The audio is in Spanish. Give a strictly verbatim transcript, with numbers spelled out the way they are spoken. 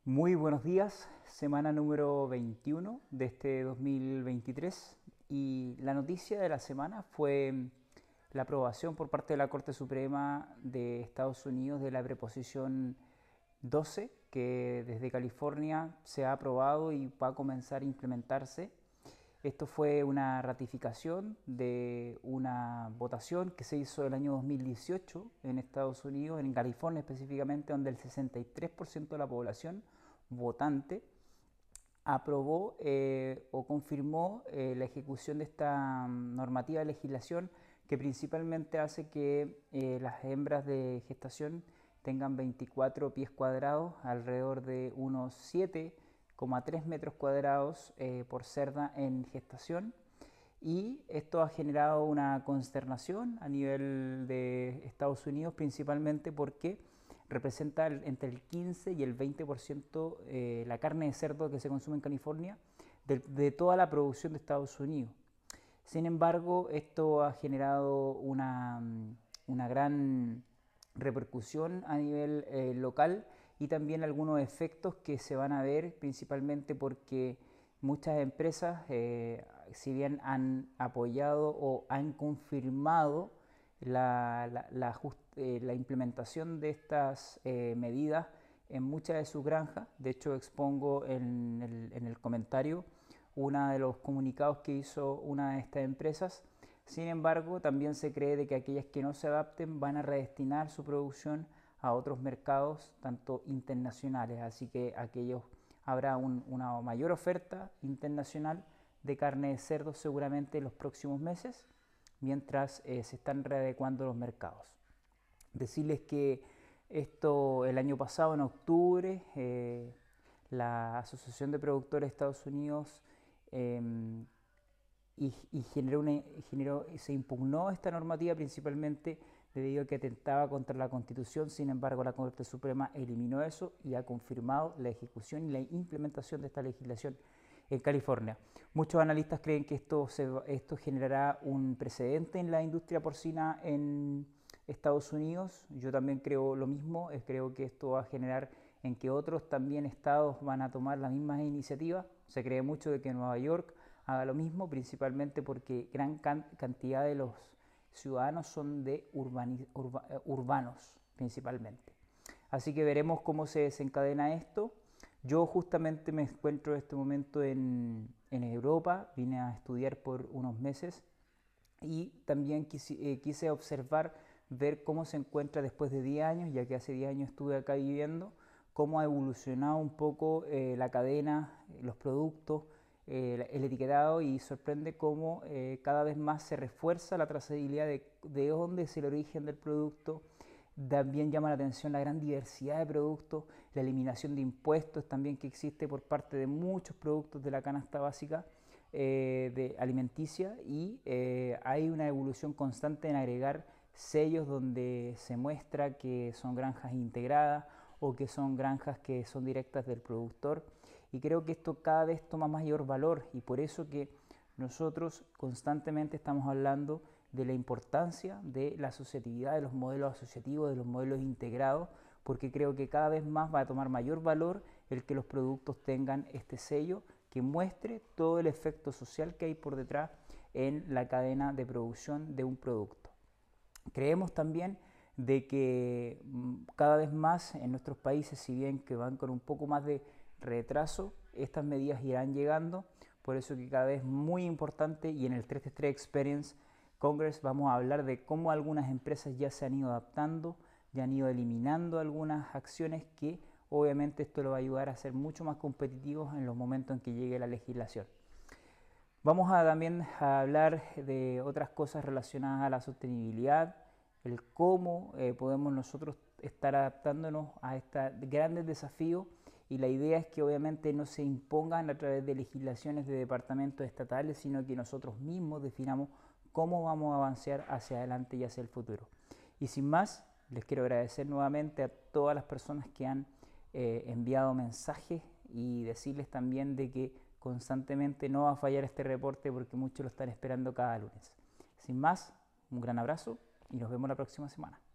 Muy buenos días, semana número veintiuno de este dos mil veintitrés, y la noticia de la semana fue la aprobación por parte de la Corte Suprema de Estados Unidos de la preposición doce, que desde California se ha aprobado y va a comenzar a implementarse. Esto fue una ratificación de una votación que se hizo el año dos mil dieciocho en Estados Unidos, en California específicamente, donde el sesenta y tres por ciento de la población votante aprobó eh, o confirmó eh, la ejecución de esta mm, normativa de legislación, que principalmente hace que eh, las hembras de gestación tengan veinticuatro pies cuadrados, alrededor de unos siete coma tres metros cuadrados eh, por cerda en gestación. Y esto ha generado una consternación a nivel de Estados Unidos, principalmente porque representa el, entre el quince y el veinte por ciento eh, la carne de cerdo que se consume en California de, de toda la producción de Estados Unidos. Sin embargo, esto ha generado una, una gran repercusión a nivel eh, local, y también algunos efectos que se van a ver principalmente porque muchas empresas, eh, si bien han apoyado o han confirmado la, la, la, just, eh, la implementación de estas eh, medidas en muchas de sus granjas. De hecho, expongo en el, en el comentario uno de los comunicados que hizo una de estas empresas. Sin embargo, también se cree de que aquellas que no se adapten van a redestinar su producción a otros mercados, tanto internacionales, así que aquellos habrá un, una mayor oferta internacional de carne de cerdo seguramente en los próximos meses, mientras eh, se están readecuando los mercados. Decirles que esto el año pasado, en octubre, eh, la Asociación de Productores de Estados Unidos eh, y, y generó una, generó, se impugnó esta normativa principalmente debido a que atentaba contra la Constitución. Sin embargo, la Corte Suprema eliminó eso y ha confirmado la ejecución y la implementación de esta legislación en California. Muchos analistas creen que esto, se, esto generará un precedente en la industria porcina en Estados Unidos. Yo también creo lo mismo, creo que esto va a generar en que otros también estados van a tomar las mismas iniciativas. Se cree mucho de que Nueva York haga lo mismo, principalmente porque gran can cantidad de los ciudadanos son de urbani urba urbanos principalmente. Así que veremos cómo se desencadena esto. Yo justamente me encuentro en este momento en, en Europa, vine a estudiar por unos meses y también quise, eh, quise observar, ver cómo se encuentra después de diez años, ya que hace diez años estuve acá viviendo, cómo ha evolucionado un poco eh, la cadena, los productos, eh, el etiquetado, y sorprende cómo eh, cada vez más se refuerza la trazabilidad de, de dónde es el origen del producto. También llama la atención la gran diversidad de productos, la eliminación de impuestos también que existe por parte de muchos productos de la canasta básica eh, de alimenticia, y eh, hay una evolución constante en agregar sellos donde se muestra que son granjas integradas o que son granjas que son directas del productor, y creo que esto cada vez toma mayor valor, y por eso que nosotros constantemente estamos hablando de la importancia de la asociatividad, de los modelos asociativos, de los modelos integrados, porque creo que cada vez más va a tomar mayor valor el que los productos tengan este sello que muestre todo el efecto social que hay por detrás en la cadena de producción de un producto. Creemos también de que cada vez más en nuestros países, si bien que van con un poco más de retraso, estas medidas irán llegando. Por eso que cada vez es muy importante, y en el trescientos treinta y tres Experience Congress vamos a hablar de cómo algunas empresas ya se han ido adaptando, ya han ido eliminando algunas acciones que obviamente esto lo va a ayudar a ser mucho más competitivos en los momentos en que llegue la legislación. Vamos a también a hablar de otras cosas relacionadas a la sostenibilidad, el cómo eh, podemos nosotros estar adaptándonos a estos grandes desafíos, y la idea es que obviamente no se impongan a través de legislaciones de departamentos estatales, sino que nosotros mismos definamos cómo vamos a avanzar hacia adelante y hacia el futuro. Y sin más, les quiero agradecer nuevamente a todas las personas que han eh, enviado mensajes, y decirles también de que constantemente no va a fallar este reporte porque muchos lo están esperando cada lunes. Sin más, un gran abrazo y nos vemos la próxima semana.